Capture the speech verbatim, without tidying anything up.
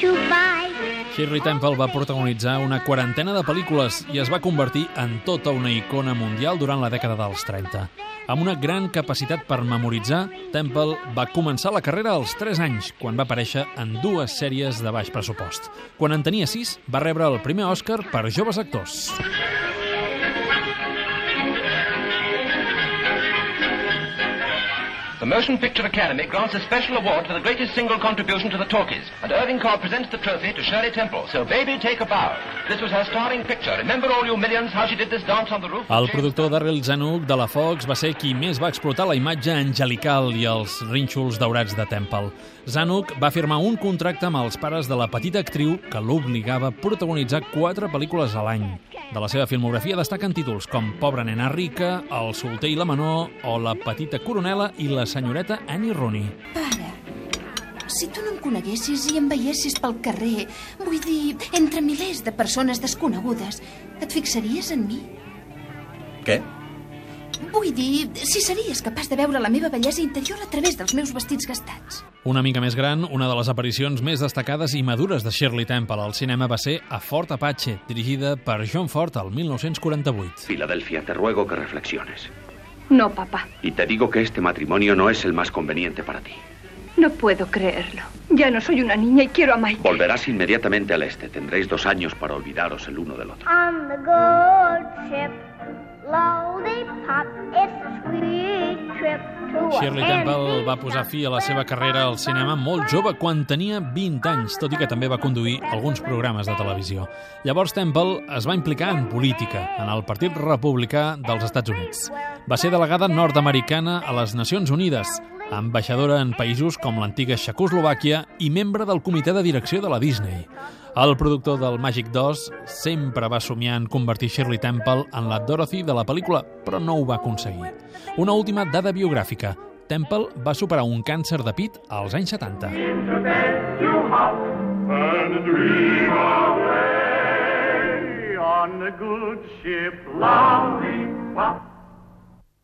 to buy. Shirley Temple va protagonitzar una quarantena de pel·lícules i es va convertir en tota una icona mundial durant la dècada dels trenta. Amb una gran capacitat per memoritzar, Temple va començar la carrera als tres anys, quan va aparèixer en dues sèries de baix pressupost. Quan en tenia sis, va rebre el primer Oscar per joves actors. The Motion Picture Academy grants a special award for the greatest single contribution to the talkies, and Irving Cobb presents the trophy to Shirley Temple. So, baby, take a bow. This was her starring picture. Remember, all you millions, how she did this dance on the roof? El productor Darryl Zanuck de la Fox va ser qui més va explotar la imatge angelical i els rínxols daurats de Temple. Zanuck va firmar un contracte amb els pares de la petita actriu que l'obligava a protagonitzar quatre pel·lícules a l'any. De la seva filmografia destaquen títols com Pobra nena rica, El solter i la menor o La petita coronela i la senyoreta Annie Rooney. Pare, si tu no em coneguessis i em veiessis pel carrer, vull dir, entre milers de persones desconegudes, et fixaries en mi? Què? Vull dir, si series capaç de veure la meva bellesa interior a través dels meus vestits gastats. Una mica més gran, una de les aparicions més destacades i madures de Shirley Temple al cinema va ser a Fort Apache, dirigida per John Ford el mil nou-cents quaranta-vuit. Filadelfia, te ruego que reflexiones. No, papá. Y te digo que este matrimonio no es el más conveniente para ti. No puedo creerlo. Ya no soy una niña y quiero a Mike. Volverás inmediatamente al este. Tendréis dos años para olvidaros el uno del otro. On the good ship, lollipop, it's a sweet trip to a Shirley Temple va posar fi a la seva carrera al cinema molt jove, quan tenia vint anys, tot i que també va conduir alguns programes de televisió. Llavors Temple es va implicar en política, en el Partit Republicà dels Estats Units. Va ser delegada nord-americana a les Nacions Unides, ambaixadora en països com l'antiga Txecoslovàquia i membre del comitè de direcció de la Disney. El productor del Màgic dos sempre va somiar en convertir Shirley Temple en la Dorothy de la pel·lícula, però no ho va aconseguir. Una última dada biogràfica. Temple va superar un càncer de pit als anys setanta. On the good ship, lollipop.